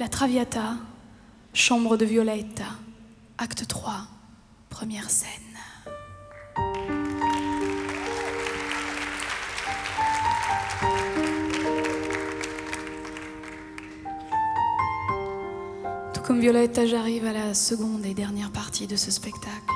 La Traviata, chambre de Violetta, acte 3, première scène. Tout comme Violetta, j'arrive à la seconde et dernière partie de ce spectacle.